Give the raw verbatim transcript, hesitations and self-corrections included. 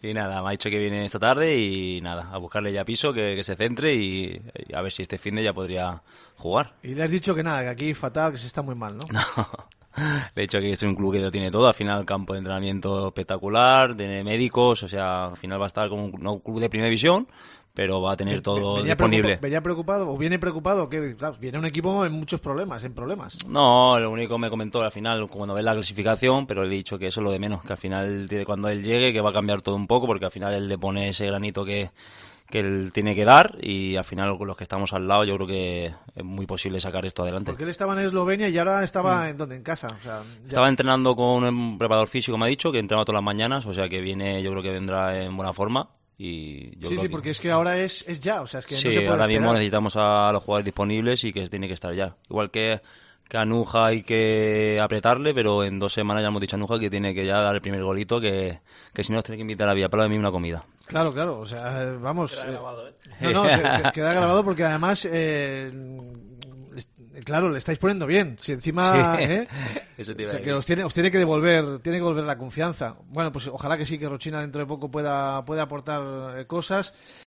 Y nada, me ha dicho que viene esta tarde y nada, a buscarle ya piso, que, que se centre y, y a ver si este fin de ya podría jugar. Y le has dicho que nada, que aquí fatal, que se está muy mal, ¿no? No. Le he dicho que es un club que lo tiene todo, al final campo de entrenamiento espectacular, tiene médicos, o sea, al final va a estar como un, no un club de primera división, pero va a tener todo venía disponible. Preocupa, venía preocupado, o viene preocupado, que claro, viene un equipo en muchos problemas, en problemas. No, lo único que me comentó al final, cuando ve la clasificación, pero le he dicho que eso es lo de menos, que al final, cuando él llegue, que va a cambiar todo un poco, porque al final él le pone ese granito que, que él tiene que dar, y al final con los que estamos al lado yo creo que es muy posible sacar esto adelante. Porque él estaba en Eslovenia y ahora estaba mm. en donde, en casa. O sea, ya... Estaba entrenando con un preparador físico, me ha dicho, que entrenaba todas las mañanas, o sea que viene, yo creo que vendrá en buena forma. Y yo sí, creo sí, que... porque es que ahora es, es ya, o sea, es que sí, no se puede ahora esperar. mismo necesitamos a los jugadores disponibles y que tiene que estar ya. Igual que, que a Nuja hay que apretarle, pero en dos semanas ya hemos dicho a Nuja que tiene que ya dar el primer golito, que, que si no nos tiene que invitar a Villapalo a mí una comida. Claro, claro, o sea, vamos... Queda eh, grabado, ¿eh? No, no, que, queda grabado porque además... Eh, claro, le estáis poniendo bien. Si encima, sí, ¿eh? Eso te iba o sea, a que os tiene, os tiene que devolver, tiene que devolver la confianza. Bueno, pues ojalá que sí, que Rochina dentro de poco pueda, pueda aportar eh, cosas.